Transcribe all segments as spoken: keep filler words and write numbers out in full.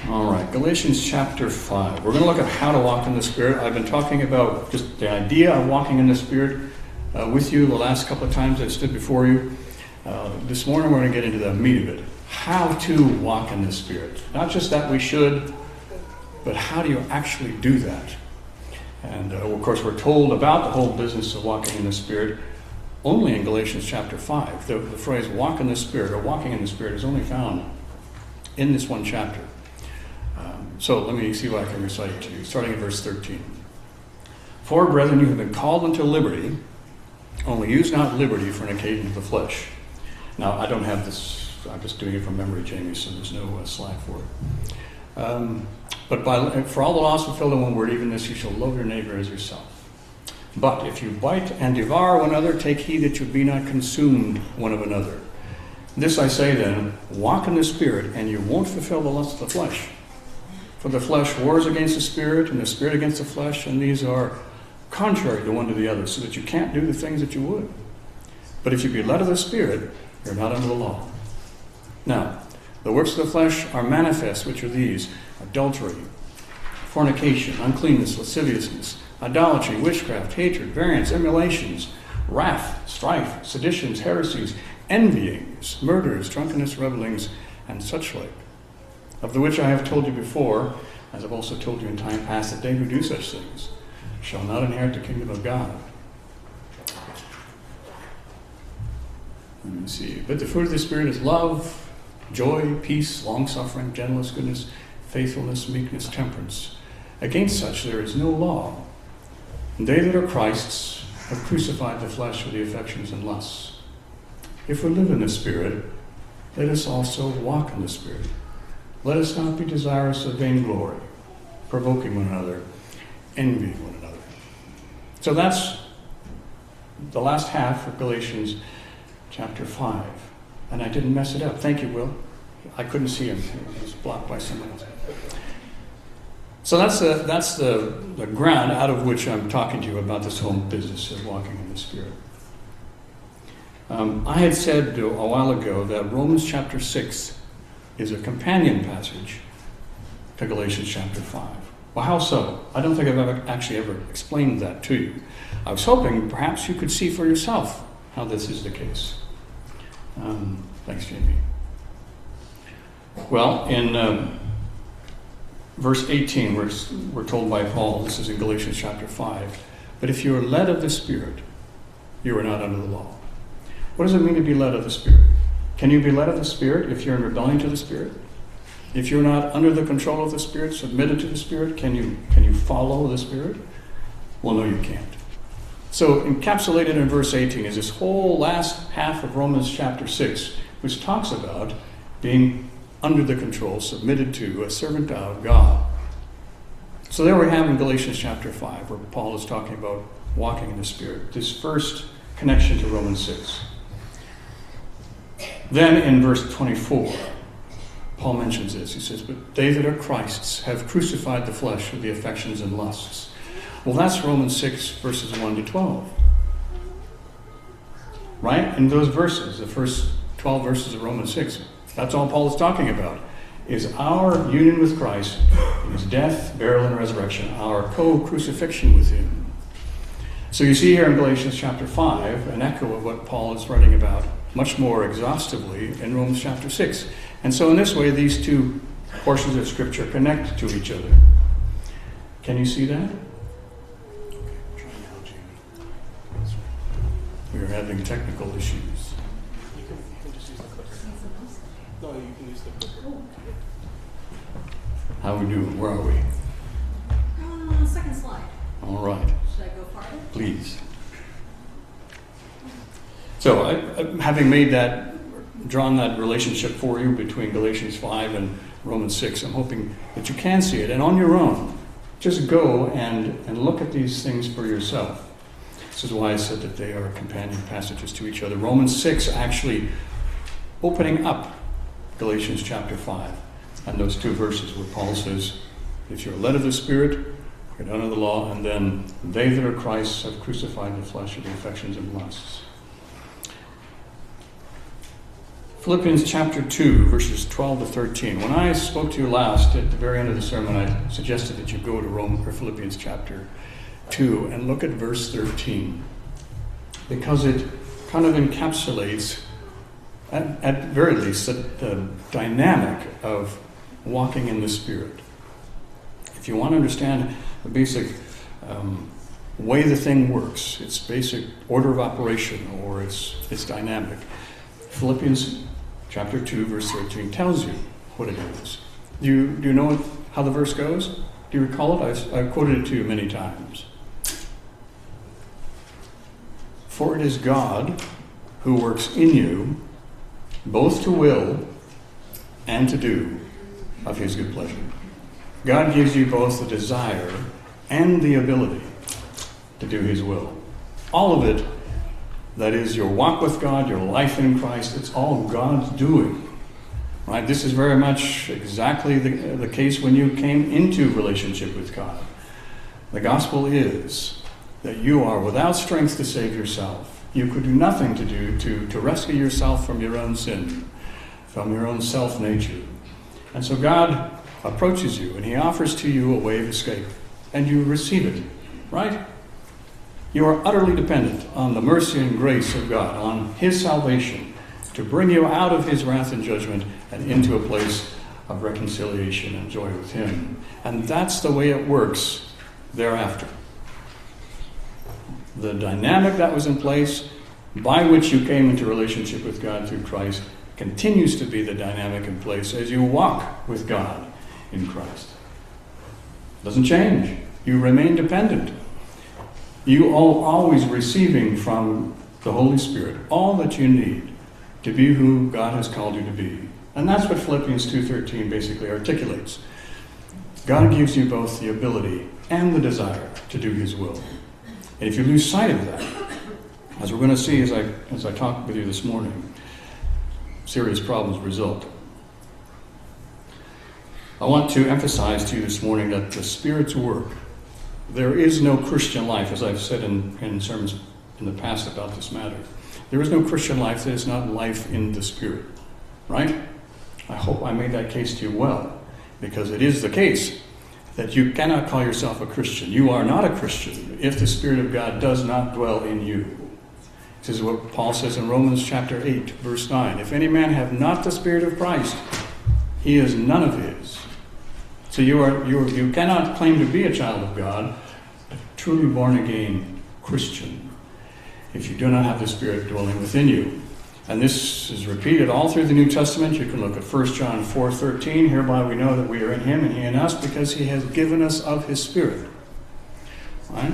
All right, Galatians chapter five. We're going to look at how to walk in the Spirit. I've been talking about just the idea of walking in the Spirit uh, with you the last couple of times I stood before you. Uh, this morning we're going to get into the meat of it. How to walk in the Spirit. Not just that we should, but how do you actually do that? And uh, of course we're told about the whole business of walking in the Spirit only in Galatians chapter five. The, the phrase walk in the Spirit or walking in the Spirit is only found in this one chapter. Um, so let me see what I can recite it to you, starting at verse thirteen. For, brethren, you have been called unto liberty, only use not liberty for an occasion of the flesh. Now, I don't have this, I'm just doing it from memory, Jamie, so there's no uh, slack for it. Um, but by, for all the laws fulfilled in one word, even this, you shall love your neighbor as yourself. But if you bite and devour one another, take heed that you be not consumed one of another. This I say then, walk in the Spirit, and you won't fulfill the lust of the flesh. For the flesh wars against the Spirit, and the Spirit against the flesh, and these are contrary the one to the other, so that you can't do the things that you would. But if you be led of the Spirit, you're not under the law. Now, the works of the flesh are manifest, which are these: adultery, fornication, uncleanness, lasciviousness, idolatry, witchcraft, hatred, variance, emulations, wrath, strife, seditions, heresies, envyings, murders, drunkenness, revellings, and such like, of the which I have told you before, as I've also told you in time past, that they who do such things shall not inherit the kingdom of God. Let me see. But the fruit of the Spirit is love, joy, peace, long-suffering, gentleness, goodness, faithfulness, meekness, temperance. Against such there is no law. And they that are Christ's have crucified the flesh with the affections and lusts. If we live in the Spirit, let us also walk in the Spirit. Let us not be desirous of vainglory, provoking one another, envying one another. So that's the last half of Galatians chapter five. And I didn't mess it up. Thank you, Will. I couldn't see him. He was blocked by someone else. So that's the, that's the, the ground out of which I'm talking to you about this whole business of walking in the Spirit. Um, I had said a while ago that Romans chapter six is a companion passage to Galatians chapter five. Well, how so? I don't think I've ever actually ever explained that to you. I was hoping perhaps you could see for yourself how this is the case. Um, thanks, Jamie. Well, in um, verse eighteen, we're, we're told by Paul, this is in Galatians chapter five, but if you are led of the Spirit, you are not under the law. What does it mean to be led of the Spirit? Can you be led of the Spirit if you're in rebellion to the Spirit? If you're not under the control of the Spirit, submitted to the Spirit, can you can you follow the Spirit? Well, no, you can't. So encapsulated in verse eighteen is this whole last half of Romans chapter six, which talks about being under the control, submitted to, a servant of God. So there we have in Galatians chapter five, where Paul is talking about walking in the Spirit, this first connection to Romans six. Then in verse twenty-four, Paul mentions this. He says, but they that are Christ's have crucified the flesh with the affections and lusts. Well, that's Romans six, verses one to twelve. Right? In those verses, the first twelve verses of Romans six, that's all Paul is talking about, is our union with Christ in his death, burial, and resurrection, our co-crucifixion with him. So you see here in Galatians chapter five an echo of what Paul is writing about much more exhaustively in Romans chapter six. And so in this way, these two portions of Scripture connect to each other. Can you see that? Okay, try now, Jamie. We are having technical issues. You can, you can just use the clicker. No, you can use the clicker. How are we doing? Where are we? Uh, second slide. All right. Should I go farther? Please. So, I, I, having made that, drawn that relationship for you between Galatians five and Romans six, I'm hoping that you can see it. And on your own, just go and, and look at these things for yourself. This is why I said that they are companion passages to each other. Romans six actually opening up Galatians chapter five. And those two verses where Paul says, if you're led of the Spirit, you're not under the law, and then they that are Christ's have crucified the flesh of the affections and lusts. Philippians chapter two, verses twelve to thirteen. When I spoke to you last, at the very end of the sermon, I suggested that you go to Rome, or Philippians chapter two and look at verse thirteen, because it kind of encapsulates, at, at very least, the, the dynamic of walking in the Spirit. If you want to understand the basic um, way the thing works, its basic order of operation, or its its dynamic, Philippians chapter two, verse thirteen tells you what it is. Do you, do you know what, how the verse goes? Do you recall it? I've, I've quoted it to you many times. For it is God who works in you both to will and to do of his good pleasure. God gives you both the desire and the ability to do his will. All of it, that is your walk with God, your life in Christ, it's all God's doing. Right? This is very much exactly the, the case when you came into relationship with God. The gospel is that you are without strength to save yourself. You could do nothing to do to, to rescue yourself from your own sin, from your own self-nature. And so God approaches you and he offers to you a way of escape, and you receive it, right? You are utterly dependent on the mercy and grace of God, on his salvation, to bring you out of his wrath and judgment and into a place of reconciliation and joy with him. And that's the way it works thereafter. The dynamic that was in place by which you came into relationship with God through Christ continues to be the dynamic in place as you walk with God in Christ. It doesn't change. You remain dependent. You are always receiving from the Holy Spirit all that you need to be who God has called you to be. And that's what Philippians two thirteen basically articulates. God gives you both the ability and the desire to do his will. And if you lose sight of that, as we're going to see as I, as I talk with you this morning, serious problems result. I want to emphasize to you this morning that the Spirit's work, there is no Christian life, as I've said in, in sermons in the past about this matter. There is no Christian life that is not life in the Spirit. Right? I hope I made that case to you well, because it is the case that you cannot call yourself a Christian. You are not a Christian if the Spirit of God does not dwell in you. This is what Paul says in Romans chapter eight, verse nine. If any man have not the Spirit of Christ, he is none of his. So you are you are, you cannot claim to be a child of God, a truly born again Christian, if you do not have the Spirit dwelling within you. And this is repeated all through the New Testament. You can look at First John four thirteen. Hereby we know that we are in him and he in us, because he has given us of his Spirit. Right?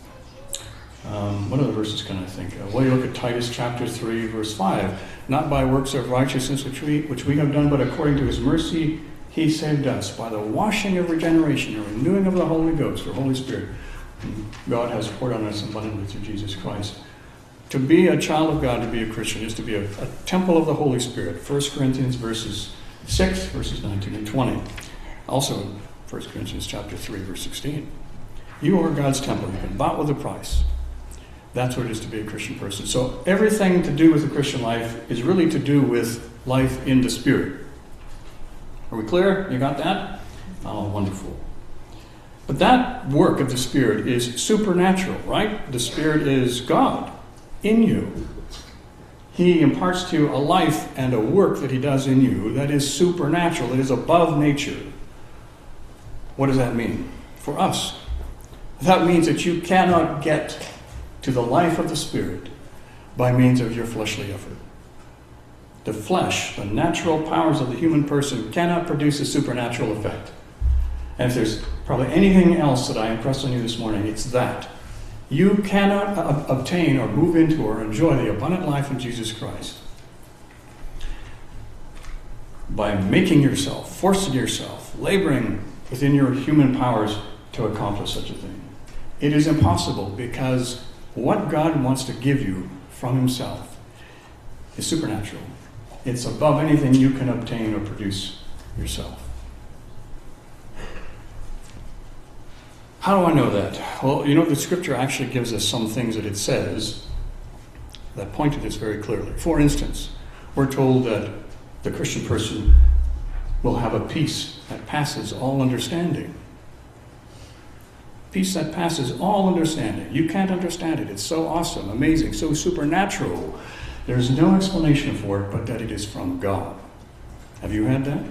Um, what other verses can I think of? Well, you look at Titus chapter three, verse five. Not by works of righteousness which we, which we have done, but according to his mercy he saved us by the washing of regeneration and renewing of the Holy Ghost, or Holy Spirit. God has poured on us abundantly through Jesus Christ. To be a child of God, to be a Christian, is to be a, a temple of the Holy Spirit. First Corinthians verses six, verses nineteen and twenty. Also in First Corinthians chapter three, verse sixteen. You are God's temple. You've been bought with a price. That's what it is to be a Christian person. So everything to do with the Christian life is really to do with life in the Spirit. Are we clear? You got that? Oh, wonderful. But that work of the Spirit is supernatural, right? The Spirit is God in you. He imparts to you a life and a work that he does in you that is supernatural, that is above nature. What does that mean for us? That means that you cannot get to the life of the Spirit by means of your fleshly effort. The flesh, the natural powers of the human person, cannot produce a supernatural effect. And if there's probably anything else that I impress on you this morning, it's that. You cannot ob- obtain or move into or enjoy the abundant life in Jesus Christ by making yourself, forcing yourself, laboring within your human powers to accomplish such a thing. It is impossible, because what God wants to give you from himself is supernatural. It's above anything you can obtain or produce yourself. How do I know that? Well, you know, the Scripture actually gives us some things that it says that point to this very clearly. For instance, we're told that the Christian person will have a peace that passes all understanding. Peace that passes all understanding. You can't understand it. It's so awesome, amazing, so supernatural. There's no explanation for it but that it is from God. Have you had that?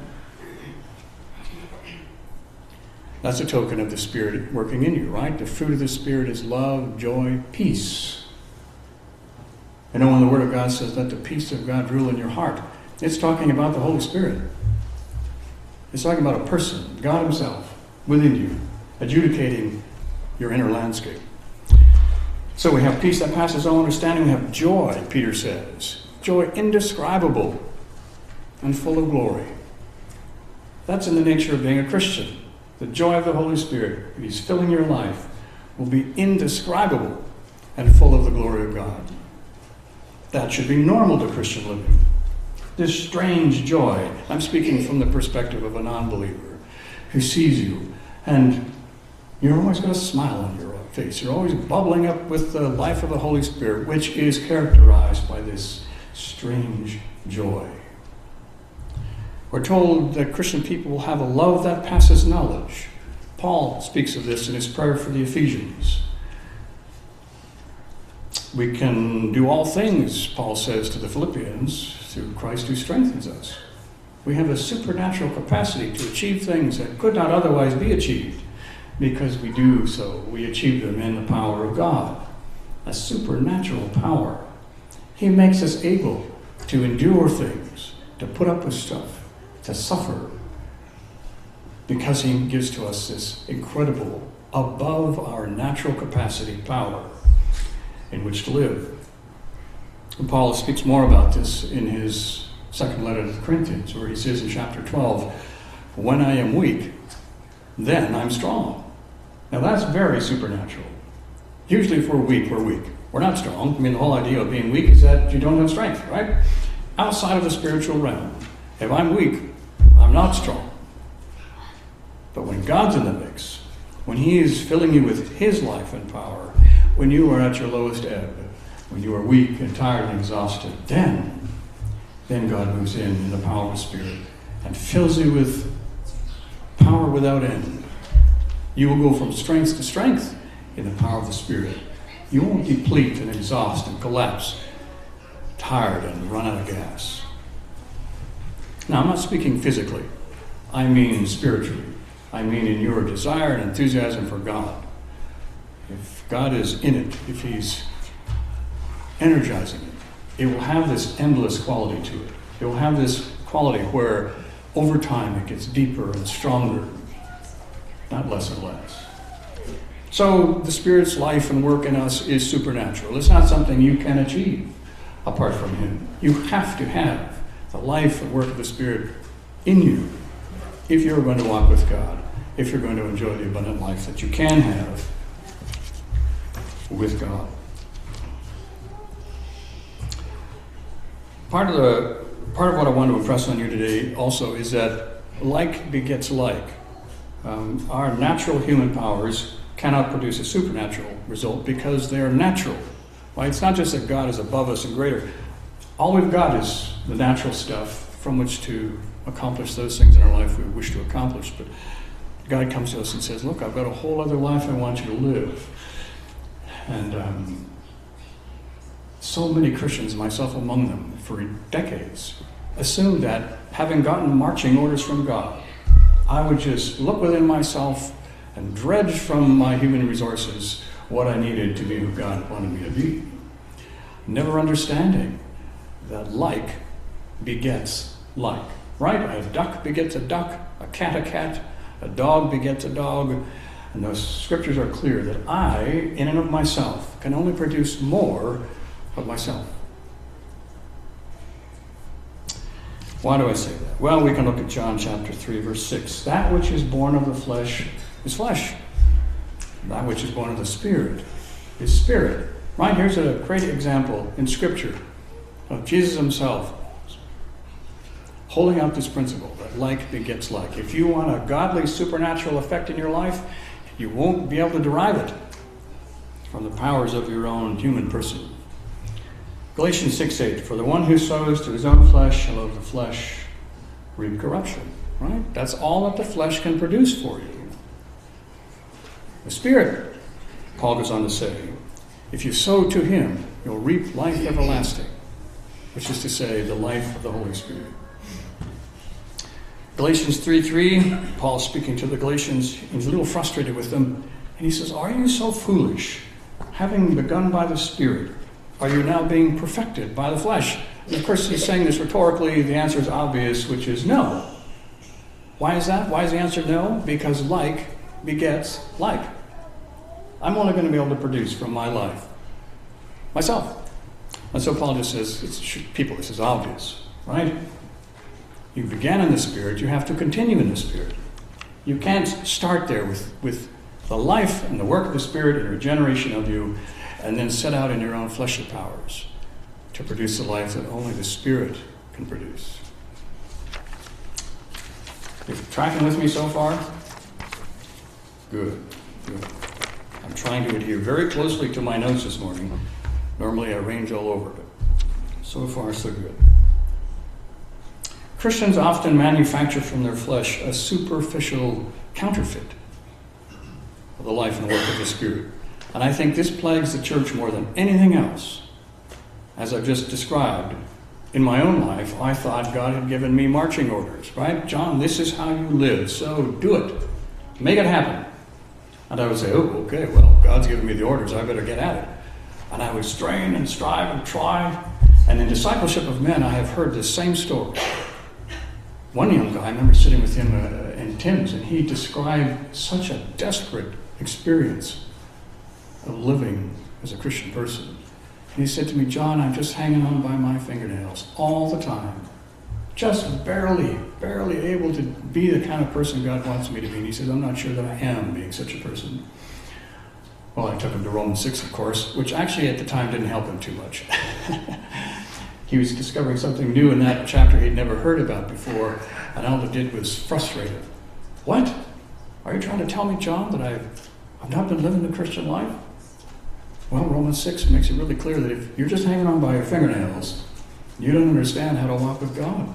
That's a token of the Spirit working in you, right? The fruit of the Spirit is love, joy, peace. You know, when the Word of God says, let the peace of God rule in your heart, it's talking about the Holy Spirit. It's talking about a person, God himself, within you, adjudicating your inner landscape. So we have peace that passes all understanding. We have joy, Peter says. Joy indescribable and full of glory. That's in the nature of being a Christian. The joy of the Holy Spirit, if he's filling your life, will be indescribable and full of the glory of God. That should be normal to Christian living. This strange joy, I'm speaking from the perspective of a non-believer who sees you, and you're always got a smile on your face. You're always bubbling up with the life of the Holy Spirit, which is characterized by this strange joy. We're told that Christian people will have a love that passes knowledge. Paul speaks of this in his prayer for the Ephesians. We can do all things, Paul says to the Philippians, through Christ who strengthens us. We have a supernatural capacity to achieve things that could not otherwise be achieved. Because we do so, we achieve them in the power of God. A supernatural power. He makes us able to endure things, to put up with stuff, to suffer, because he gives to us this incredible, above our natural capacity power in which to live. And Paul speaks more about this in his second letter to the Corinthians, where he says in chapter twelve, when I am weak, then I'm strong. Now that's very supernatural. Usually if we're weak, we're weak. We're not strong. I mean, the whole idea of being weak is that you don't have strength, right? Outside of the spiritual realm, if I'm weak, I'm not strong. But when God's in the mix, when he is filling you with his life and power, when you are at your lowest ebb, when you are weak and tired and exhausted, then, then God moves in in the power of the Spirit and fills you with power without end. You will go from strength to strength in the power of the Spirit. You won't deplete and exhaust and collapse, tired and run out of gas. Now, I'm not speaking physically. I mean spiritually. I mean in your desire and enthusiasm for God. If God is in it, if he's energizing it, it will have this endless quality to it. It will have this quality where over time it gets deeper and stronger, not less and less. So the Spirit's life and work in us is supernatural. It's not something you can achieve apart from him. You have to have the life and work of the Spirit in you if you're going to walk with God, if you're going to enjoy the abundant life that you can have with God. Part of the part of what I want to impress on you today also is that like begets like. Um, our natural human powers cannot produce a supernatural result because they are natural. Right? It's not just that God is above us and greater. All we've got is the natural stuff from which to accomplish those things in our life we wish to accomplish. But God comes to us and says, look, I've got a whole other life I want you to live. And um, so many Christians, myself among them, for decades, assumed that having gotten marching orders from God, I would just look within myself and dredge from my human resources what I needed to be who God wanted me to be. Never understanding that like begets like. Right? A duck begets a duck, a cat a cat, a dog begets a dog. And those scriptures are clear that I, in and of myself, can only produce more of myself. Why do I say that? Well, we can look at John chapter three, verse six. That which is born of the flesh is flesh. That which is born of the Spirit is spirit. Right? Here's a great example in Scripture of Jesus himself holding out this principle that like begets like. If you want a godly supernatural effect in your life, you won't be able to derive it from the powers of your own human person. Galatians six eight, for the one who sows to his own flesh shall of the flesh reap corruption. Right? That's all that the flesh can produce for you. The Spirit, Paul goes on to say, if you sow to him, you'll reap life everlasting, which is to say, the life of the Holy Spirit. Galatians three three, Paul speaking to the Galatians, he's a little frustrated with them, and he says, are you so foolish? Having begun by the Spirit, are you now being perfected by the flesh? And of course, he's saying this rhetorically. The answer is obvious, which is no. Why is that? Why is the answer no? Because like begets like. I'm only going to be able to produce from my life myself. And so Paul just says, it's, people, this is obvious, right? You began in the Spirit, you have to continue in the Spirit. You can't start there with, with the life and the work of the Spirit and regeneration of you, and then set out in your own fleshly powers to produce the life that only the Spirit can produce. You're tracking with me so far? Good. Good. I'm trying to adhere very closely to my notes this morning. Normally I range all over, but so far so good. Christians often manufacture from their flesh a superficial counterfeit of the life and work of the Spirit. And I think this plagues the church more than anything else. As I've just described, in my own life, I thought God had given me marching orders, right? John, this is how you live, so do it. Make it happen. And I would say, oh, okay, well, God's given me the orders, I better get at it. And I would strain and strive and try. And in discipleship of men, I have heard this same story. One young guy, I remember sitting with him uh, in Tim's, and he described such a desperate experience of living as a Christian person. And he said to me, John, I'm just hanging on by my fingernails all the time. Just barely, barely able to be the kind of person God wants me to be. And he said, I'm not sure that I am being such a person. Well, I took him to Romans six, of course, which actually at the time didn't help him too much. He was discovering something new in that chapter he'd never heard about before, and all it did was frustrate him. What? Are you trying to tell me, John, that I've, I've not been living the Christian life? Well, Romans six makes it really clear that if you're just hanging on by your fingernails, you don't understand how to walk with God.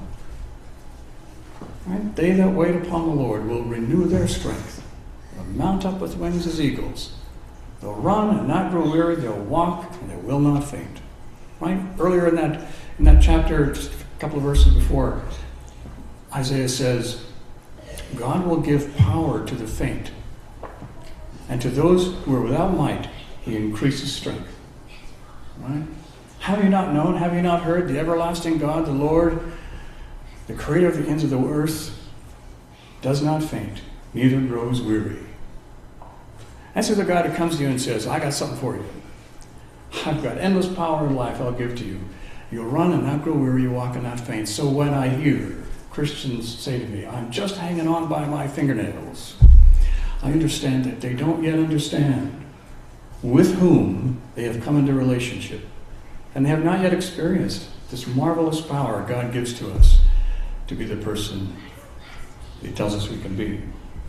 Right? They that wait upon the Lord will renew their strength. They'll mount up with wings as eagles. They'll run and not grow weary. They'll walk and they will not faint. Right? Earlier in that in that chapter, just a couple of verses before, Isaiah says, God will give power to the faint, and to those who are without might, he increases strength. Right? Have you not known, have you not heard, the everlasting God, the Lord, the creator of the ends of the earth, does not faint, neither grows weary. That's the God who comes to you and says, I got something for you. I've got endless power in life I'll give to you. You'll run and not grow weary, you walk and not faint. So when I hear Christians say to me, I'm just hanging on by my fingernails, I understand that they don't yet understand with whom they have come into relationship. And they have not yet experienced this marvelous power God gives to us to be the person he tells us we can be.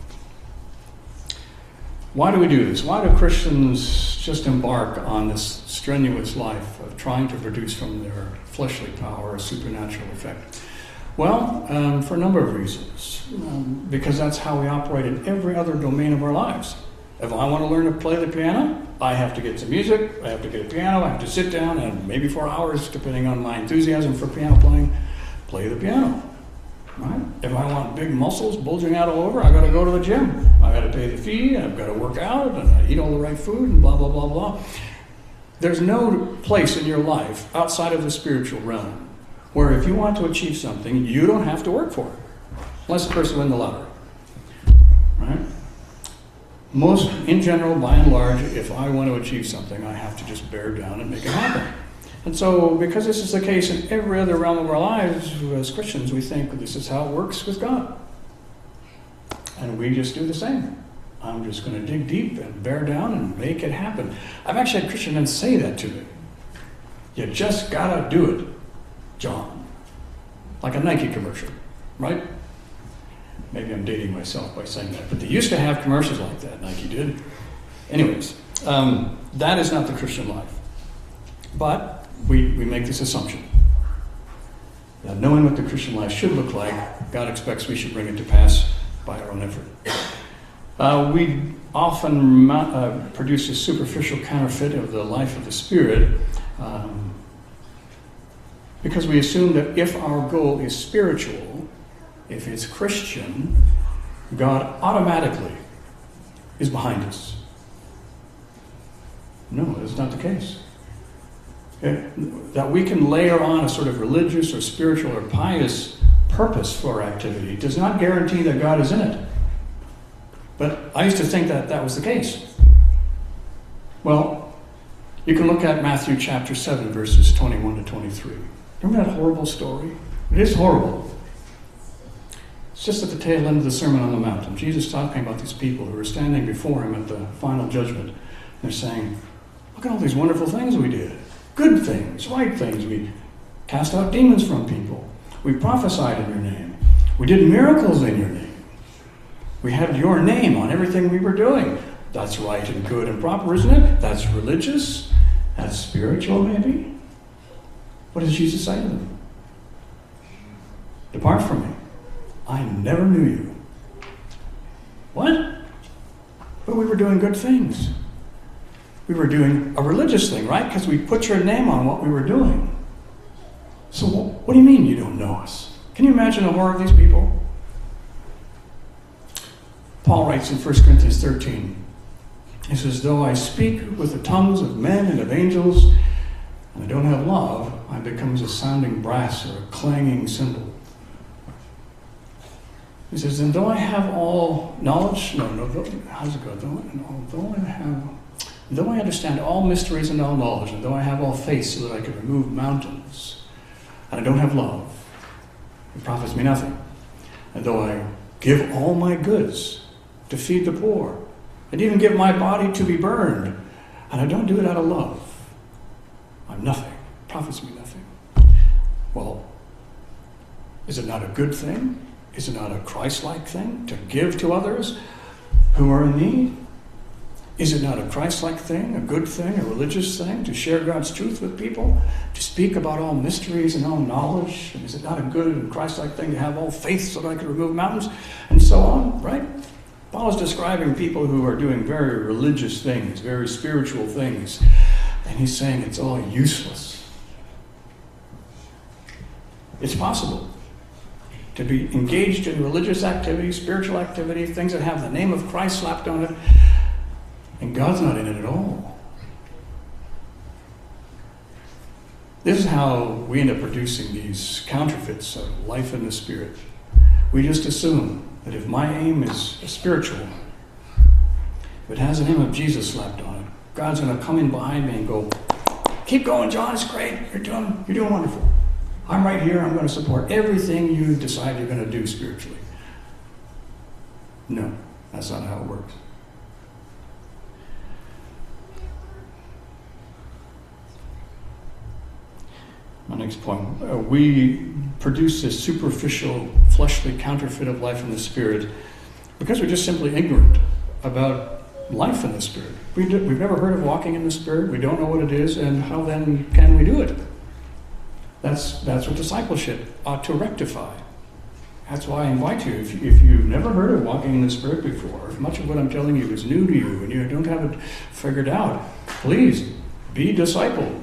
Why do we do this? Why do Christians just embark on this strenuous life of trying to produce from their fleshly power a supernatural effect? Well, um, for a number of reasons. Um, because that's how we operate in every other domain of our lives. If I want to learn to play the piano, I have to get some music, I have to get a piano, I have to sit down and maybe for hours, depending on my enthusiasm for piano playing, play the piano. Right? If I want big muscles bulging out all over, I got to go to the gym. I got to pay the fee, I've got to work out, and I eat all the right food, and blah, blah, blah, blah. There's no place in your life outside of the spiritual realm where if you want to achieve something, you don't have to work for it, unless the person wins the lottery. Right? Most, in general, by and large, if I want to achieve something, I have to just bear down and make it happen. And so, because this is the case in every other realm of our lives, as Christians, we think this is how it works with God. And we just do the same. I'm just going to dig deep and bear down and make it happen. I've actually had Christian men say that to me. You just got to do it, John. Like a Nike commercial, right? Maybe I'm dating myself by saying that. But they used to have commercials like that, Nike did. Anyways, um, that is not the Christian life. But we, we make this assumption that knowing what the Christian life should look like, God expects we should bring it to pass by our own effort. Uh, we often uh, produce a superficial counterfeit of the life of the Spirit um, because we assume that if our goal is spiritual, if it's Christian, God automatically is behind us. No, that's not the case. Okay? That we can layer on a sort of religious or spiritual or pious purpose for our activity does not guarantee that God is in it. But I used to think that that was the case. Well, you can look at Matthew chapter seven, verses twenty-one to twenty-three. Remember that horrible story? It is horrible. It's just at the tail end of the Sermon on the Mount. And Jesus talking about these people who are standing before him at the final judgment. They're saying, look at all these wonderful things we did. Good things, right things. We cast out demons from people. We prophesied in your name. We did miracles in your name. We had your name on everything we were doing. That's right and good and proper, isn't it? That's religious. That's spiritual, maybe. What does Jesus say to them? Depart from me. I never knew you. What? But we were doing good things. We were doing a religious thing, right? Because we put your name on what we were doing. So what do you mean you don't know us? Can you imagine the horror of these people? Paul writes in First Corinthians thirteen, he says, though I speak with the tongues of men and of angels, and I don't have love, I become as a sounding brass or a clanging cymbal. He says, and though I have all knowledge, no, no, though, how's it go? Though, no, though I have, though I understand all mysteries and all knowledge, and though I have all faith so that I can remove mountains, and I don't have love, it profits me nothing. And though I give all my goods to feed the poor, and even give my body to be burned, and I don't do it out of love, I'm nothing. It profits me nothing. Well, is it not a good thing? Is it not a Christ-like thing to give to others who are in need? Is it not a Christ-like thing, a good thing, a religious thing, to share God's truth with people, to speak about all mysteries and all knowledge? And is it not a good and Christ-like thing to have all faith so that I can remove mountains, and so on, right? Paul is describing people who are doing very religious things, very spiritual things, and he's saying it's all useless. It's possible to be engaged in religious activity, spiritual activity, things that have the name of Christ slapped on it, and God's not in it at all. This is how we end up producing these counterfeits of life in the Spirit. We just assume that if my aim is spiritual, if it has the name of Jesus slapped on it, God's going to come in behind me and go, keep going, John, it's great. You're doing, you're doing wonderful. I'm right here. I'm going to support everything you decide you're going to do spiritually. No, that's not how it works. My next point. Uh, we produce this superficial, fleshly counterfeit of life in the Spirit because we're just simply ignorant about life in the Spirit. We do, we've never heard of walking in the Spirit. We don't know what it is, and how then can we do it? That's that's what discipleship ought to rectify. That's why I invite you, if, you, if you've never heard of walking in the Spirit before, if much of what I'm telling you is new to you and you don't have it figured out, please be discipled.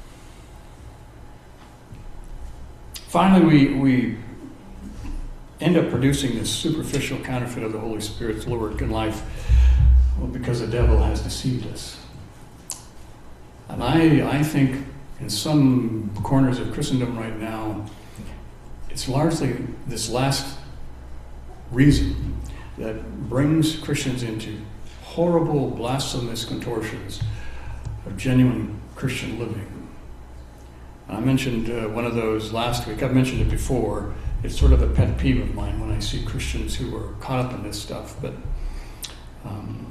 Finally, we, we end up producing this superficial counterfeit of the Holy Spirit's work in life, well, because the devil has deceived us. And I, I think in some corners of Christendom right now, it's largely this last reason that brings Christians into horrible, blasphemous contortions of genuine Christian living. I mentioned uh, one of those last week. I've mentioned it before. It's sort of a pet peeve of mine when I see Christians who are caught up in this stuff. But um,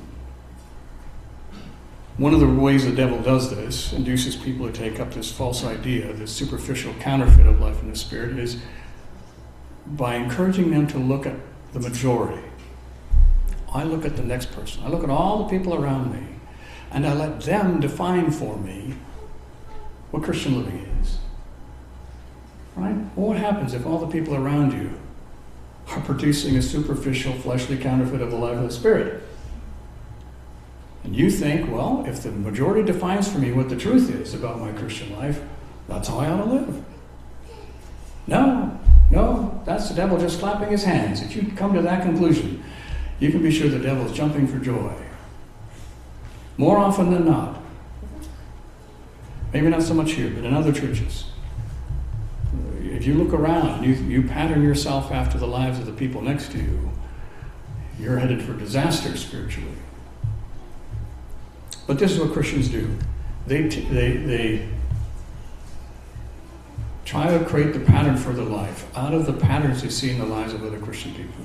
one of the ways the devil does this, induces people to take up this false idea, this superficial counterfeit of life in the Spirit, is by encouraging them to look at the majority. I look at the next person. I look at all the people around me, and I let them define for me what Christian living is. Right? Well, what happens if all the people around you are producing a superficial, fleshly counterfeit of the life of the Spirit? And you think, well, if the majority defines for me what the truth is about my Christian life, that's how I ought to live. No, no, that's the devil just clapping his hands. If you come to that conclusion, you can be sure the devil's jumping for joy. More often than not. Maybe not so much here, but in other churches. If you look around, you, you pattern yourself after the lives of the people next to you, you're headed for disaster spiritually. But this is what Christians do. They, t- they, they try to create the pattern for their life out of the patterns they see in the lives of other Christian people.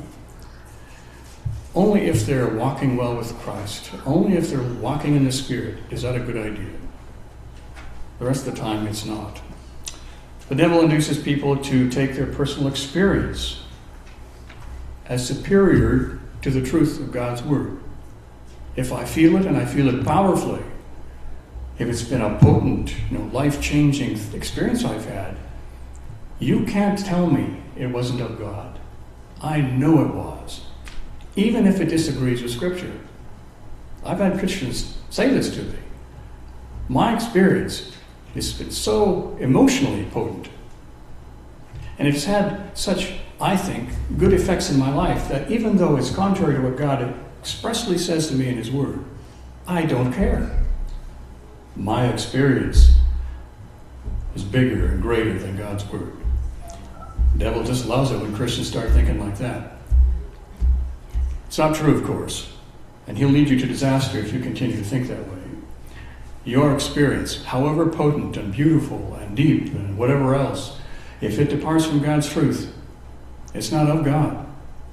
Only if they're walking well with Christ, only if they're walking in the Spirit, is that a good idea. The rest of the time, it's not. The devil induces people to take their personal experience as superior to the truth of God's Word. If I feel it, and I feel it powerfully, if it's been a potent, you know, life-changing experience I've had, you can't tell me it wasn't of God. I know it was, even if it disagrees with Scripture. I've had Christians say this to me. My experience has been so emotionally potent, and it's had such, I think, good effects in my life that even though it's contrary to what God expressly says to me in His Word, I don't care. My experience is bigger and greater than God's Word. The devil just loves it when Christians start thinking like that. It's not true, of course, and he'll lead you to disaster if you continue to think that way. Your experience, however potent and beautiful and deep and whatever else, if it departs from God's truth, it's not of God.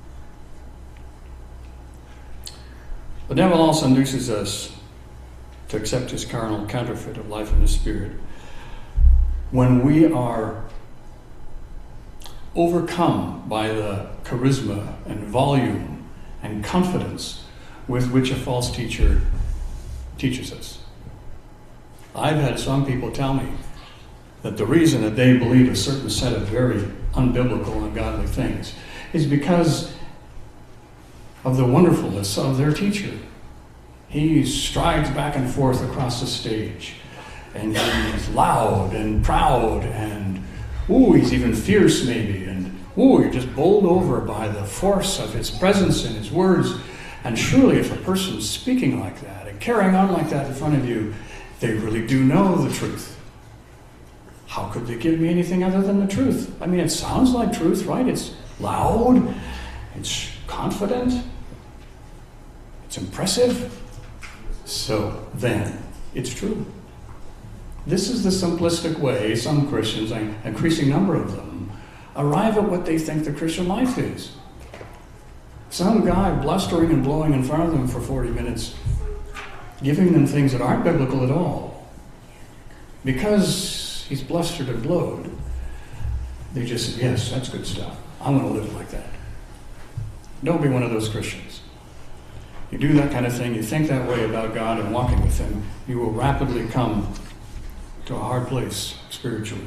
The devil also induces us to accept his carnal counterfeit of life in the Spirit when we are overcome by the charisma and volume and confidence with which a false teacher teaches us. I've had some people tell me that the reason that they believe a certain set of very unbiblical, ungodly things is because of the wonderfulness of their teacher. He strides back and forth across the stage, and he's loud and proud, and ooh, he's even fierce maybe, and ooh, you're just bowled over by the force of his presence and his words. And surely if a person's speaking like that and carrying on like that in front of you, they really do know the truth. How could they give me anything other than the truth? I mean, it sounds like truth, right? It's loud, it's confident, it's impressive. So then, it's true. This is the simplistic way some Christians, an increasing number of them, arrive at what they think the Christian life is. Some guy blustering and blowing in front of them for forty minutes, giving them things that aren't biblical at all. Because he's blustered and blowed, they just say, yes, that's good stuff. I want to live like that. Don't be one of those Christians. You do that kind of thing, you think that way about God and walking with Him, you will rapidly come to a hard place spiritually.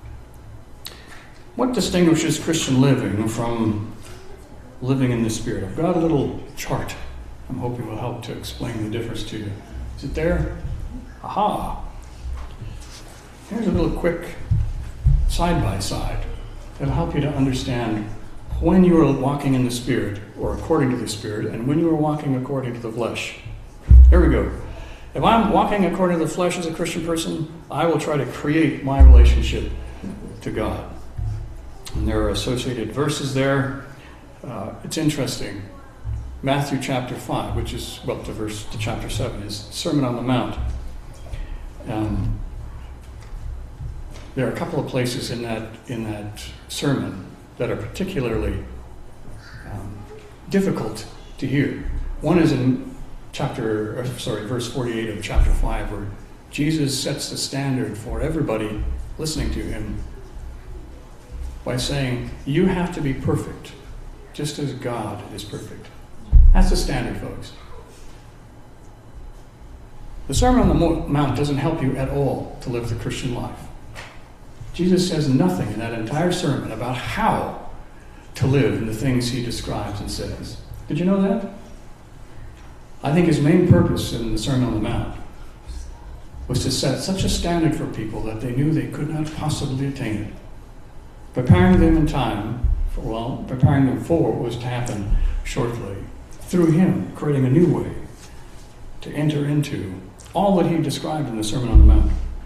What distinguishes Christian living from living in the Spirit? I've got a little chart I'm hoping will help to explain the difference to you. Is it there? Aha! Here's a little quick side-by-side that'll help you to understand when you are walking in the Spirit, or according to the Spirit, and when you are walking according to the flesh. Here we go. If I'm walking according to the flesh as a Christian person, I will try to create my relationship to God. And there are associated verses there. Uh, it's interesting. Matthew chapter five, which is, well, to verse to chapter seven, is Sermon on the Mount. Um, there are a couple of places in that in that sermon that are particularly um, difficult to hear. One is in chapter, or sorry, verse forty-eight of chapter five, where Jesus sets the standard for everybody listening to him by saying, you have to be perfect, just as God is perfect. That's the standard, folks. The Sermon on the Mount doesn't help you at all to live the Christian life. Jesus says nothing in that entire sermon about how to live in the things he describes and says. Did you know that? I think his main purpose in the Sermon on the Mount was to set such a standard for people that they knew they could not possibly attain it. Preparing them in time, for, well, preparing them for what was to happen shortly. Through him, creating a new way to enter into all that he described in the Sermon on the Mount.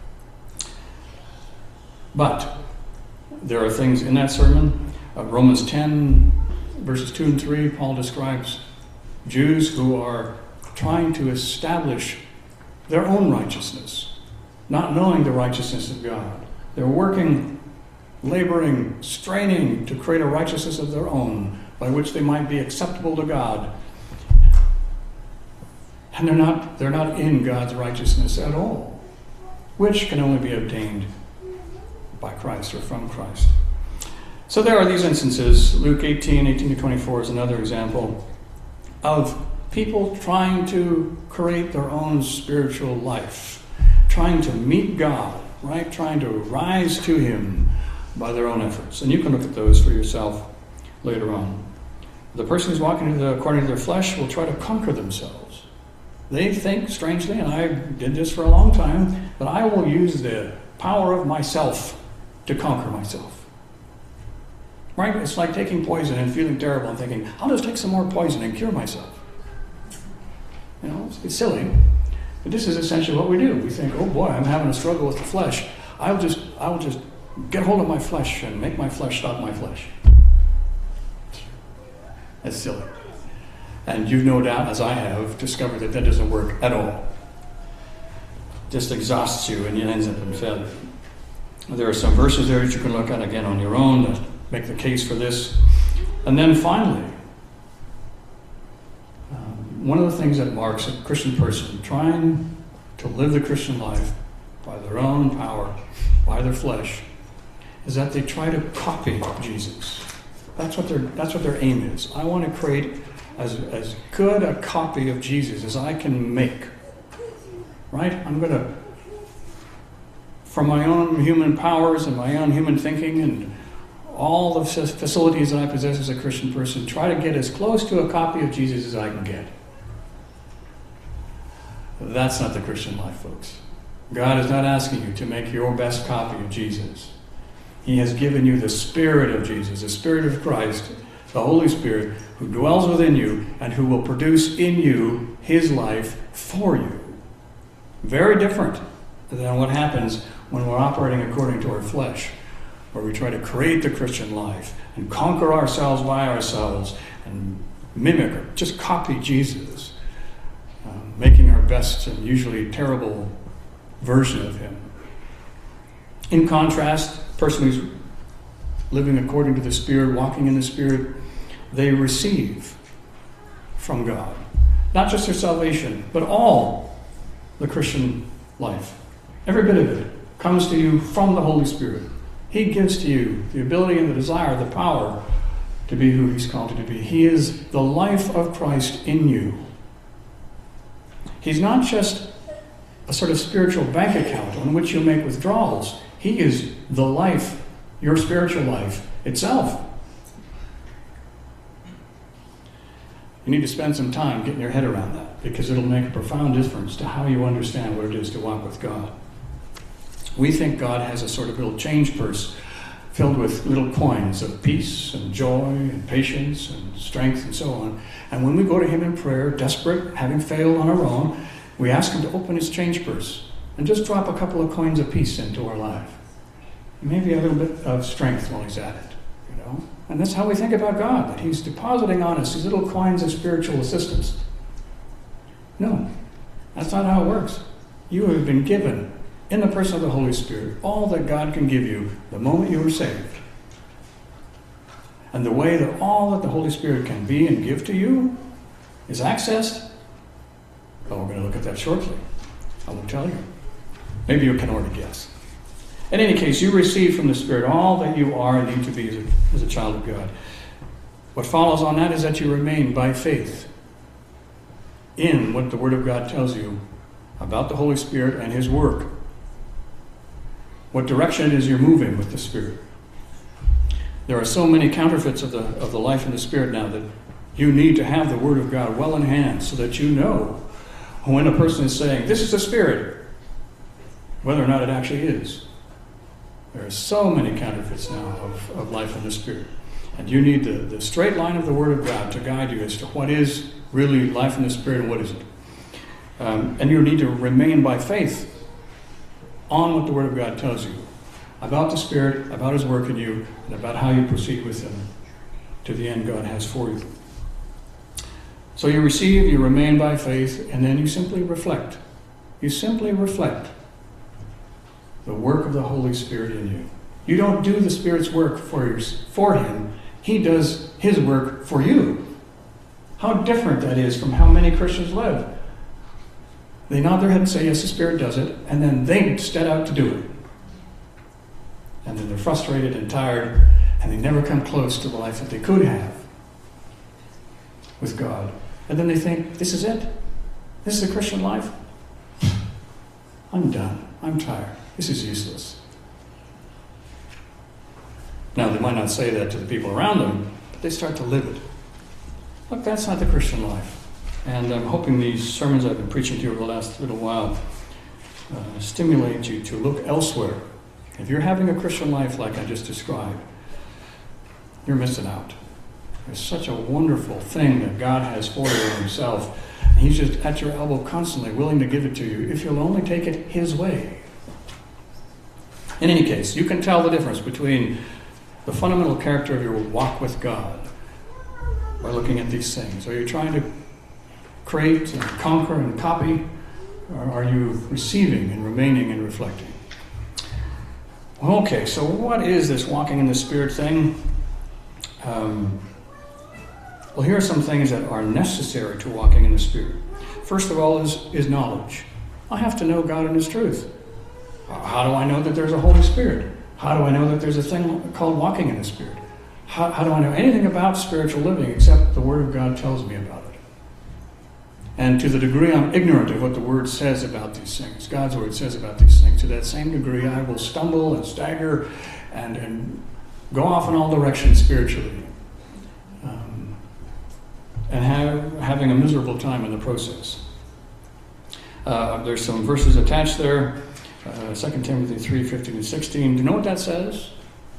But there are things in that sermon. Uh, Romans ten, verses two and three, Paul describes Jews who are trying to establish their own righteousness, not knowing the righteousness of God. They're working, laboring, straining to create a righteousness of their own by which they might be acceptable to God. And they're not, they're not in God's righteousness at all, which can only be obtained by Christ or from Christ. So there are these instances. Luke eighteen, eighteen to twenty-four is another example of people trying to create their own spiritual life, trying to meet God, right? Trying to rise to him by their own efforts. And you can look at those for yourself later on. The person who's walking to the, according to their flesh will try to conquer themselves. They think, strangely, and I did this for a long time, that I will use the power of myself to conquer myself. Right? It's like taking poison and feeling terrible and thinking, I'll just take some more poison and cure myself. You know, it's, it's silly. But this is essentially what we do. We think, oh boy, I'm having a struggle with the flesh. I'll just, I'll just get hold of my flesh and make my flesh stop my flesh. That's silly. And you've no doubt, as I have, discovered that that doesn't work at all. It just exhausts you and it ends up in failure. There are some verses there that you can look at again on your own that make the case for this. And then finally, um, one of the things that marks a Christian person trying to live the Christian life by their own power, by their flesh, is that they try to copy Jesus. That's what their that's what their aim is. I want to create as as good a copy of Jesus as I can make. Right? I'm going to, from my own human powers and my own human thinking and all the facilities that I possess as a Christian person, try to get as close to a copy of Jesus as I can get. That's not the Christian life, folks. God is not asking you to make your best copy of Jesus. He has given you the Spirit of Jesus, the Spirit of Christ, the Holy Spirit, who dwells within you and who will produce in you his life for you. Very different than what happens when we're operating according to our flesh, where we try to create the Christian life and conquer ourselves by ourselves and mimic or just copy Jesus, uh, making our best and usually terrible version of him. In contrast, the person who's living according to the Spirit, walking in the Spirit, they receive from God not just their salvation, but all the Christian life. Every bit of it comes to you from the Holy Spirit. He gives to you the ability and the desire, the power to be who he's called you to be. He is the life of Christ in you. He's not just a sort of spiritual bank account on which you make withdrawals. He is the life, your spiritual life itself. You need to spend some time getting your head around that, because it'll make a profound difference to how you understand what it is to walk with God. We think God has a sort of little change purse filled with little coins of peace and joy and patience and strength and so on. And when we go to him in prayer, desperate, having failed on our own, we ask him to open his change purse and just drop a couple of coins of peace into our life. Maybe a little bit of strength while he's at it, you know. And that's how we think about God, that he's depositing on us these little coins of spiritual assistance. No, that's not how it works. You have been given, in the person of the Holy Spirit, all that God can give you the moment you were saved. And the way that all that the Holy Spirit can be and give to you is accessed. Well, we're going to look at that shortly. I will tell you. Maybe you can already guess. In any case, you receive from the Spirit all that you are and need to be as a, as a child of God. What follows on that is that you remain by faith in what the Word of God tells you about the Holy Spirit and His work. What direction it is you're moving with the Spirit. There are so many counterfeits of the of the life in the Spirit now that you need to have the Word of God well in hand so that you know when a person is saying, this is the Spirit, whether or not it actually is. There are so many counterfeits now of, of life in the Spirit. And you need the, the straight line of the Word of God to guide you as to what is really life in the Spirit and what isn't. Um, and you need to remain by faith on what the Word of God tells you about the Spirit, about His work in you, and about how you proceed with Him to the end God has for you. So you receive, you remain by faith, and then you simply reflect. You simply reflect the work of the Holy Spirit in you. You don't do the Spirit's work for, your, for Him. He does His work for you. How different that is from how many Christians live. They nod their head and say, yes, the Spirit does it, and then they set out to do it. And then they're frustrated and tired, and they never come close to the life that they could have with God. And then they think, this is it? This is the Christian life? I'm done. I'm tired. This is useless. Now, they might not say that to the people around them, but they start to live it. Look, that's not the Christian life. And I'm hoping these sermons I've been preaching to you over the last little while uh, stimulate you to look elsewhere. If you're having a Christian life like I just described, you're missing out. There's such a wonderful thing that God has for you in Himself. And He's just at your elbow constantly, willing to give it to you, if you'll only take it His way. In any case, you can tell the difference between the fundamental character of your walk with God by looking at these things. Are you trying to create and conquer and copy, or are you receiving and remaining and reflecting? Okay, so what is this walking in the Spirit thing? Um, well, here are some things that are necessary to walking in the Spirit. First of all is, is knowledge. I have to know God and His truth. How do I know that there's a Holy Spirit? How do I know that there's a thing called walking in the Spirit? How, how do I know anything about spiritual living except the Word of God tells me about it? And to the degree I'm ignorant of what the Word says about these things, God's Word says about these things, to that same degree I will stumble and stagger and, and go off in all directions spiritually. Um, and have, having a miserable time in the process. Uh, there's some verses attached there. Uh, Second Timothy three, fifteen and sixteen. Do you know what that says?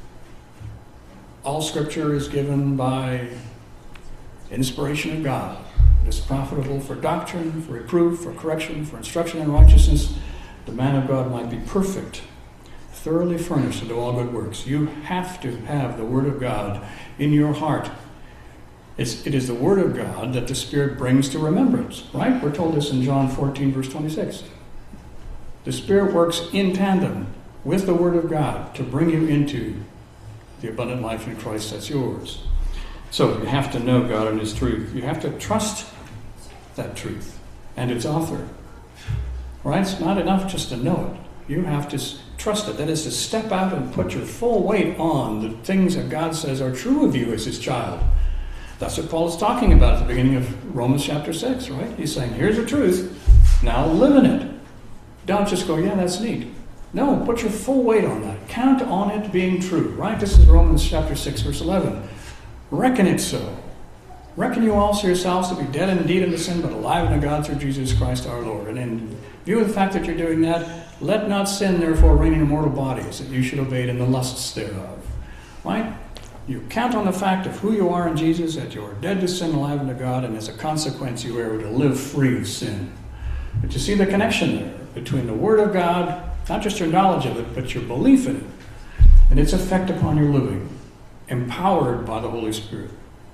All Scripture is given by inspiration of God. It is profitable for doctrine, for reproof, for correction, for instruction in righteousness. The man of God might be perfect, thoroughly furnished unto all good works. You have to have the Word of God in your heart. It's, it is the Word of God that the Spirit brings to remembrance, right? We're told this in John fourteen, verse twenty-six. The Spirit works in tandem with the Word of God to bring you into the abundant life in Christ that's yours. So you have to know God and His truth. You have to trust that truth and its author. Right? It's not enough just to know it. You have to trust it. That is to step out and put your full weight on the things that God says are true of you as His child. That's what Paul is talking about at the beginning of Romans chapter six, right? He's saying, here's the truth. Now live in it. Don't just go, yeah, that's neat. No, put your full weight on that. Count on it being true, right? This is Romans chapter six, verse eleven. Reckon it so. Reckon you also yourselves to be dead indeed unto sin, but alive unto God through Jesus Christ our Lord. And in view of the fact that you're doing that, let not sin therefore reign in your mortal bodies, that you should obey it in the lusts thereof. Right? You count on the fact of who you are in Jesus, that you are dead to sin, alive unto God, and as a consequence you are able to live free of sin. But you see the connection there between the Word of God, not just your knowledge of it, but your belief in it, and its effect upon your living, empowered by the Holy Spirit.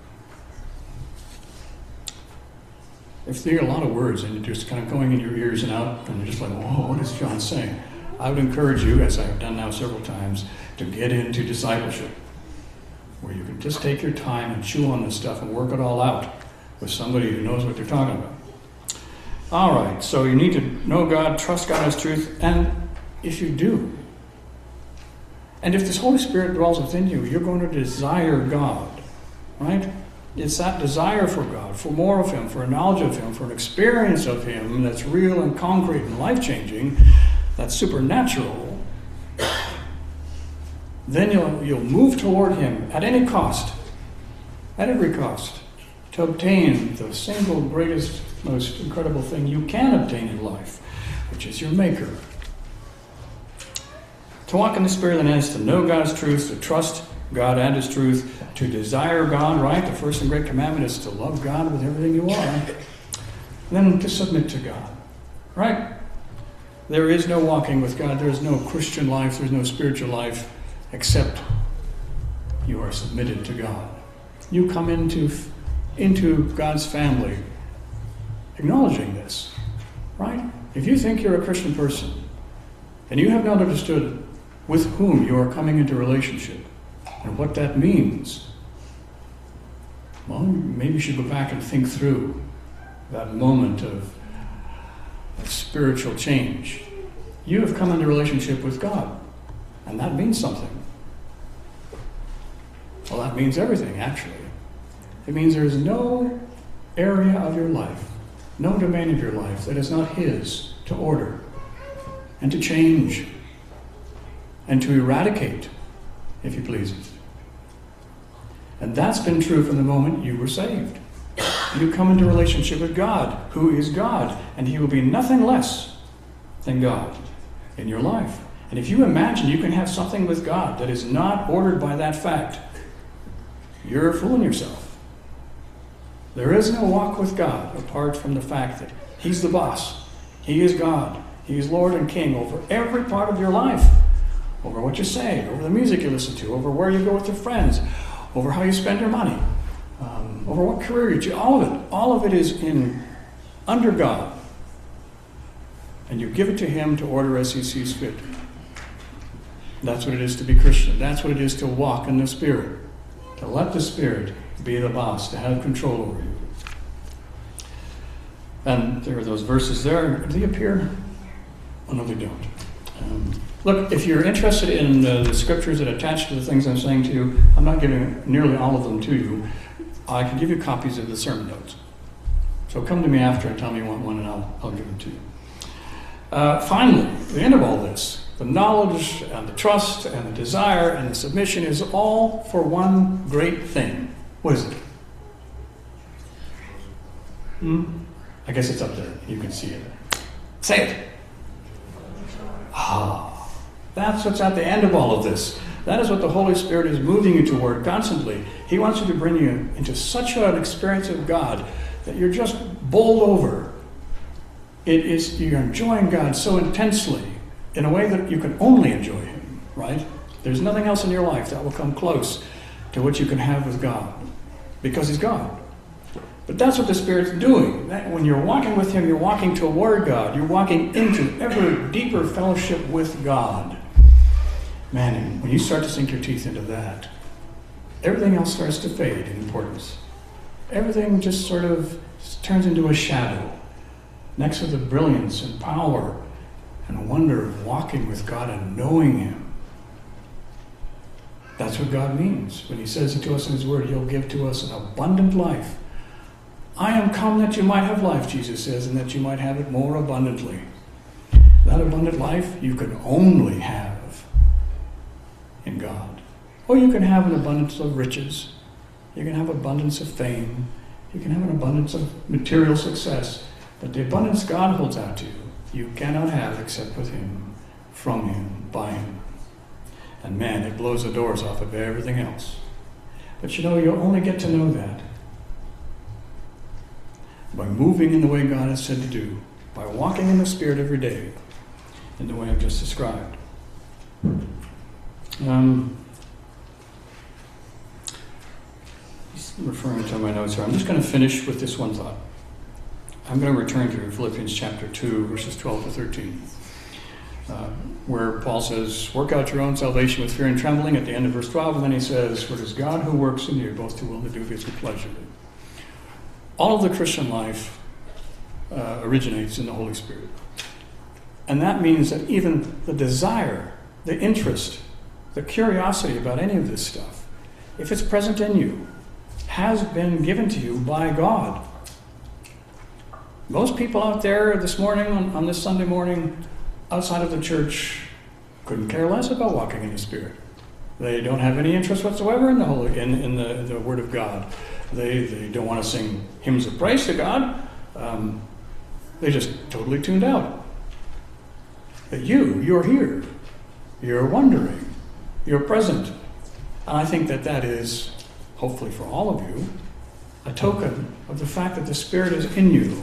If there are a lot of words and you're just kind of going in your ears and out, and you're just like, whoa, what is John saying? I would encourage you, as I've done now several times, to get into discipleship, where you can just take your time and chew on this stuff and work it all out with somebody who knows what they're talking about. All right, so you need to know God, trust God as truth, and if you do, and if this Holy Spirit dwells within you, you're going to desire God, right? It's that desire for God, for more of Him, for a knowledge of Him, for an experience of Him that's real and concrete and life-changing, that's supernatural. Then you'll, you'll move toward Him at any cost, at every cost, to obtain the single greatest, most incredible thing you can obtain in life, which is your Maker. To walk in the Spirit then is to know God's truth, to trust God and His truth, to desire God, right? The first and great commandment is to love God with everything you are. And then to submit to God, right? There is no walking with God. There is no Christian life. There's no spiritual life except you are submitted to God. You come into, into God's family acknowledging this, right? If you think you're a Christian person and you have not understood with whom you are coming into relationship and what that means, well, maybe you should go back and think through that moment of spiritual change. You have come into relationship with God, and that means something. Well, that means everything, actually. It means there is no area of your life, no domain of your life that is not His to order and to change and to eradicate, if He pleases. And that's been true from the moment you were saved. You come into relationship with God, who is God, and He will be nothing less than God in your life. And if you imagine you can have something with God that is not ordered by that fact, you're fooling yourself. There is no walk with God apart from the fact that He's the boss. He is God. He is Lord and King over every part of your life, over what you say, over the music you listen to, over where you go with your friends, over how you spend your money, um, over what career you choose. All of it, all of it is in under God, and you give it to Him to order as He sees fit. That's what it is to be Christian. That's what it is to walk in the Spirit, to let the Spirit be the boss, to have control over you. And there are those verses there. Do they appear? Oh, no, they don't. Um, look, if you're interested in uh, the scriptures that attach to the things I'm saying to you, I'm not giving nearly all of them to you. I can give you copies of the sermon notes. So come to me after and tell me you want one, and I'll, I'll give them to you. Uh, finally, the end of all this, the knowledge and the trust and the desire and the submission is all for one great thing. What is it? Hmm? I guess it's up there. You can see it. Say it. Ah, that's what's at the end of all of this. That is what the Holy Spirit is moving you toward constantly. He wants you to bring you into such an experience of God that you're just bowled over. It is, you're enjoying God so intensely in a way that you can only enjoy Him, right? There's nothing else in your life that will come close to what you can have with God, because He's God. But that's what the Spirit's doing. That when you're walking with Him, you're walking toward God. You're walking into ever deeper fellowship with God. Man, and when you start to sink your teeth into that, everything else starts to fade in importance. Everything just sort of turns into a shadow next to the brilliance and power and wonder of walking with God and knowing Him. That's what God means. When He says it to us in His Word, He'll give to us an abundant life. I am come that you might have life, Jesus says, and that you might have it more abundantly. That abundant life you can only have in God. Or you can have an abundance of riches. You can have abundance of fame. You can have an abundance of material success. But the abundance God holds out to you, you cannot have except with Him, from Him, by Him. And man, it blows the doors off of everything else. But you know, you'll only get to know that by moving in the way God has said to do, by walking in the Spirit every day, in the way I've just described. Um, referring to my notes here, I'm just going to finish with this one thought. I'm going to return to Philippians chapter two, verses twelve to thirteen, uh, where Paul says, work out your own salvation with fear and trembling at the end of verse twelve, and then he says, for it is God who works in you both to will and to do of His good pleasure. All of the Christian life uh, originates in the Holy Spirit. And that means that even the desire, the interest, the curiosity about any of this stuff, if it's present in you, has been given to you by God. Most people out there this morning, on, on this Sunday morning, outside of the church, couldn't care less about walking in the Spirit. They don't have any interest whatsoever in the Holy, in, in the, the Word of God. They, they don't want to sing hymns of praise to God. Um, they just totally tuned out. But you, you're here. You're wondering. You're present. And I think that that is, hopefully for all of you, a token of the fact that the Spirit is in you.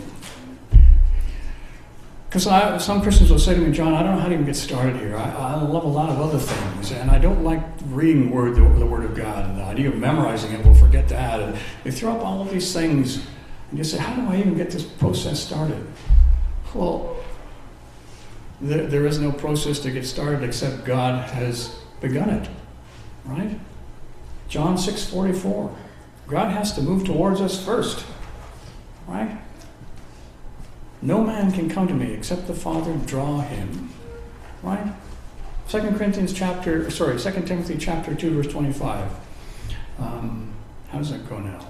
Because some Christians will say to me, John, I don't know how to even get started here. I, I love a lot of other things, and I don't like reading word, the, the Word of God, and the idea of memorizing it, we'll forget that. And they throw up all of these things, and you say, how do I even get this process started? Well, there, there is no process to get started except God has begun it, right? John six forty-four. God has to move towards us first, right? No man can come to me except the Father draw him. Right? Second Corinthians chapter, sorry, Second Timothy chapter two, verse twenty-five. Um, how does that go now?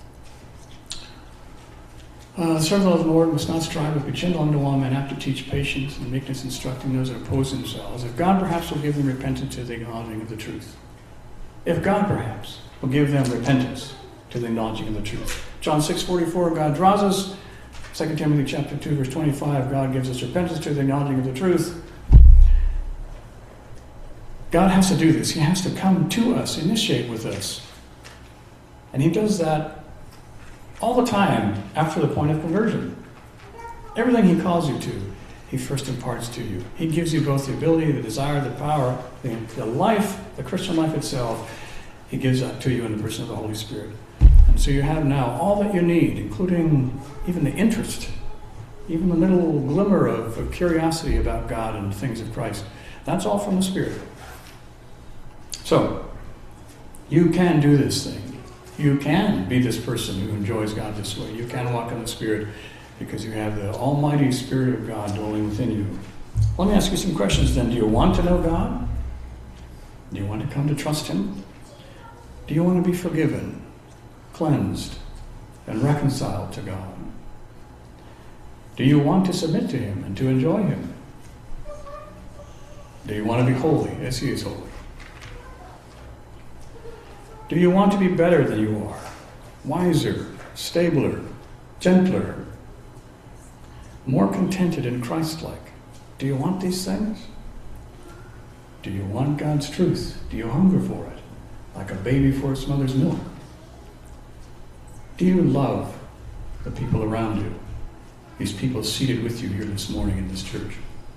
Uh, the servant of the Lord must not strive, but be gentle unto all men, apt to teach patience and meekness, instructing those that oppose themselves. If God perhaps will give them repentance to the acknowledging of the truth. If God perhaps will give them repentance to the acknowledging of the truth. John six forty-four, God draws us. Second Timothy chapter two, verse twenty-five, God gives us repentance to the acknowledging of the truth. God has to do this. He has to come to us, initiate with us. And he does that all the time after the point of conversion. Everything he calls you to, he first imparts to you. He gives you both the ability, the desire, the power, the, the life, the Christian life itself. He gives that to you in the person of the Holy Spirit. And so you have now all that you need, including even the interest, even the little glimmer of, of curiosity about God and things of Christ. That's all from the Spirit. So, you can do this thing. You can be this person who enjoys God this way. You can walk in the Spirit because you have the almighty Spirit of God dwelling within you. Let me ask you some questions then. Do you want to know God? Do you want to come to trust him? Do you want to be forgiven, cleansed, and reconciled to God? Do you want to submit to him and to enjoy him? Do you want to be holy as he is holy? Do you want to be better than you are? Wiser, stabler, gentler, more contented and Christ-like? Do you want these things? Do you want God's truth? Do you hunger for it, like a baby for its mother's milk? Do you love the people around you? These people seated with you here this morning in this church.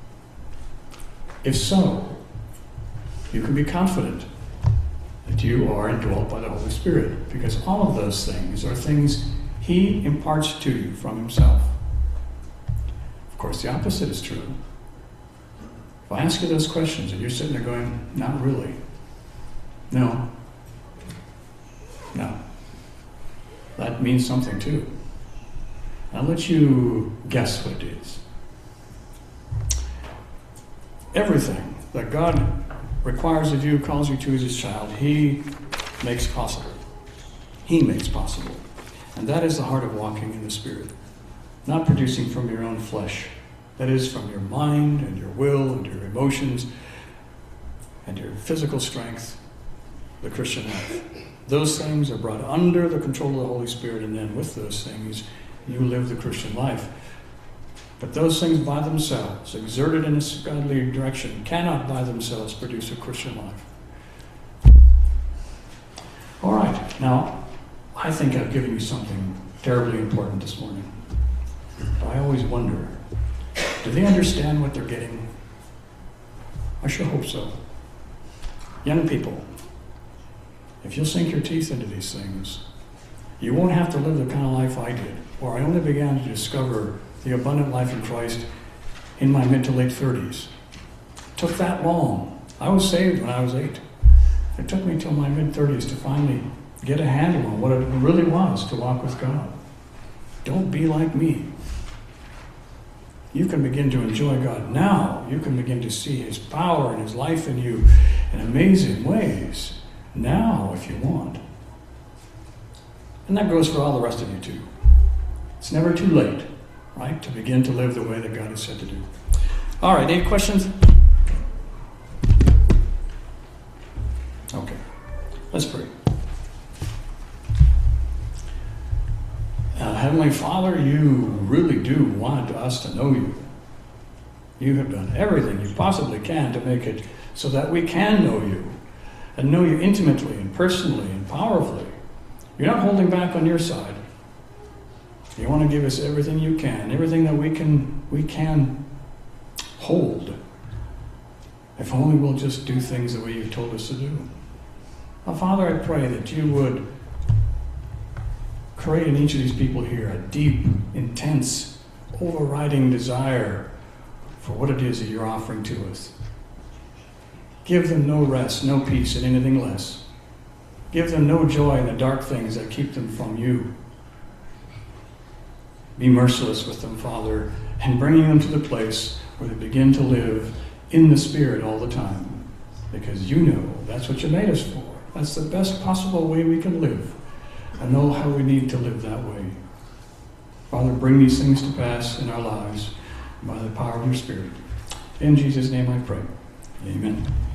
If so, you can be confident that you are indwelt by the Holy Spirit, because all of those things are things he imparts to you from himself. Of course, the opposite is true. If I ask you those questions and you're sitting there going, not really. No. No. That means something too. I'll let you guess what it is. Everything that God requires of you, calls you to as his child, he makes possible. He makes possible. And that is the heart of walking in the Spirit. Not producing from your own flesh. That is from your mind and your will and your emotions and your physical strength, the Christian life. Those things are brought under the control of the Holy Spirit, and then with those things, you live the Christian life. But those things by themselves, exerted in a godly direction, cannot by themselves produce a Christian life. All right, now, I think I've given you something terribly important this morning. But I always wonder, do they understand what they're getting? I sure hope so. Young people, if you'll sink your teeth into these things, you won't have to live the kind of life I did, where I only began to discover the abundant life in Christ in my mid to late thirties. It took that long. I was saved when I was eight. It took me till my mid thirties to finally get a handle on what it really was to walk with God. Don't be like me. You can begin to enjoy God now. You can begin to see his power and his life in you in amazing ways now if you want. And that goes for all the rest of you too. It's never too late, right, to begin to live the way that God has said to do. All right, any questions? Okay, let's pray. Uh, Heavenly Father, you really do want us to know you. You have done everything you possibly can to make it so that we can know you and know you intimately and personally and powerfully. You're not holding back on your side. You want to give us everything you can, everything that we can we can hold. If only we'll just do things the way you've told us to do. Now, Father, I pray that you would create in each of these people here a deep, intense, overriding desire for what it is that you're offering to us. Give them no rest, no peace in anything less. Give them no joy in the dark things that keep them from you. Be merciless with them, Father, and bringing them to the place where they begin to live in the Spirit all the time. Because you know that's what you made us for. That's the best possible way we can live. I know how we need to live that way. Father, bring these things to pass in our lives by the power of your Spirit. In Jesus' name I pray. Amen.